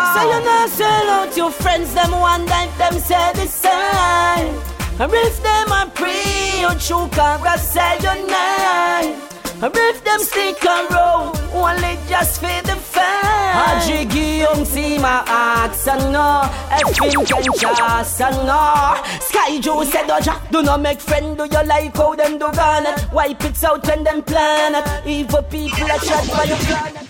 So you know, sell out your friends, them one night, them say the same. And if them are free, you choke and go sell your night. And if them stick around, only just for the fun. Haji Guillaume see my accent, no. Effing Kenchas and no. Sky Joe said, do not make friend, do you like how them do garnet? Wipe it out when them planet. Evil people are shot by your planet.